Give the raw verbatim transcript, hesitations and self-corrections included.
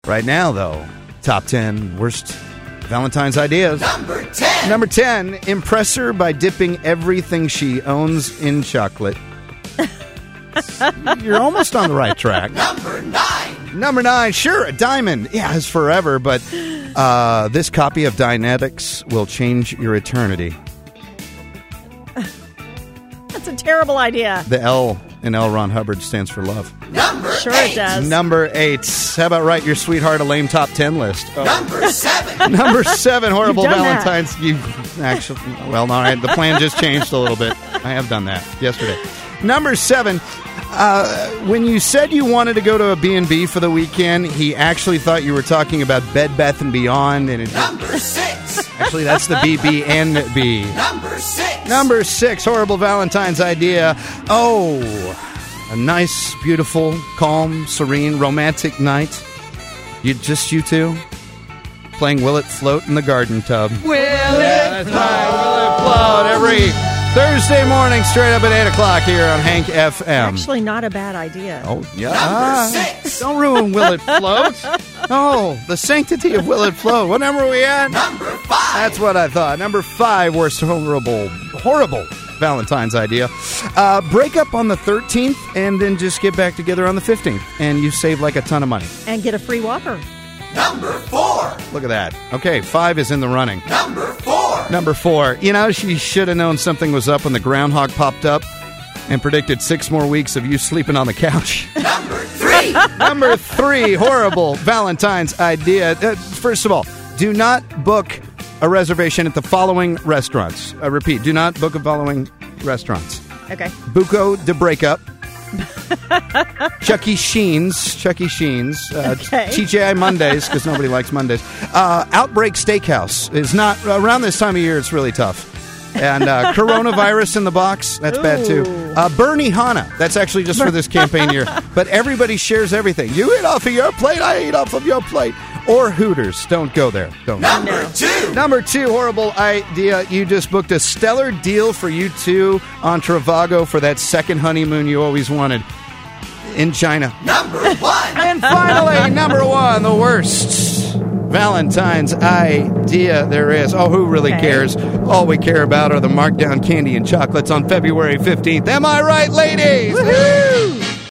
Right now, though, top ten worst Valentine's ideas. Number ten. Number ten, impress her by dipping everything she owns in chocolate. You're almost on the right track. Number nine. Number nine, sure, a diamond. Yeah, it's forever, but uh, this copy of Dynetics will change your eternity. That's a terrible idea. The L in L. Ron Hubbard stands for love. Number Sure eight. it does. Number eight, how about write your sweetheart a lame top ten list? Oh. Number seven. Number seven, horrible You've done that. Valentine's. You actually, well, all right, the plan just changed a little bit. I have done that yesterday. Number seven, uh, when you said you wanted to go to a B and B for the weekend, he actually thought you were talking about Bed Bath and Beyond. And it, Number six. actually, that's the B B and B. Number six. Number six, horrible Valentine's idea. Oh, a nice, beautiful, calm, serene, romantic night. You just you two playing Will It Float in the garden tub. Will It Float? Will It Float? Every Thursday morning, straight up at eight o'clock here on Hank F M. Actually, not a bad idea. Oh, yeah. Number six. Don't ruin Will It Float. Oh, the sanctity of Will It Float. What number are we at? Number five. That's what I thought. Number five, worst horrible, horrible Valentine's idea. Uh, break up on the thirteenth and then just get back together on the fifteenth. And you save like a ton of money. And get a free Whopper. Number four. Look at that. Okay, five is in the running. Number four. Number four. You know, she should have known something was up when the groundhog popped up and predicted six more weeks of you sleeping on the couch. Number three. Number three, horrible Valentine's idea. Uh, first of all, do not book a reservation at the following restaurants. I repeat, do not book the following restaurants. Okay. Buco de Breakup. Chuck E. Sheen's. Chuck E. Sheen's. Uh, Okay. T G I Mondays, because nobody likes Mondays. Uh, Outbreak Steakhouse is not... Around this time of year, it's really tough. And uh, Coronavirus in the Box, that's bad too. Ooh. Uh, Bernie Hanna, that's actually just for this campaign year. But everybody shares everything. You eat off of your plate, I eat off of your plate. Or Hooters. Don't go there. Don't. Number No. two. Number two, horrible idea. You just booked a stellar deal for you two on Trivago for that second honeymoon you always wanted in China. Number one. And finally, number one, the worst Valentine's idea there is. Oh, who really Okay. cares? All we care about are the markdown candy and chocolates on February fifteenth. Am I right, ladies? Woohoo!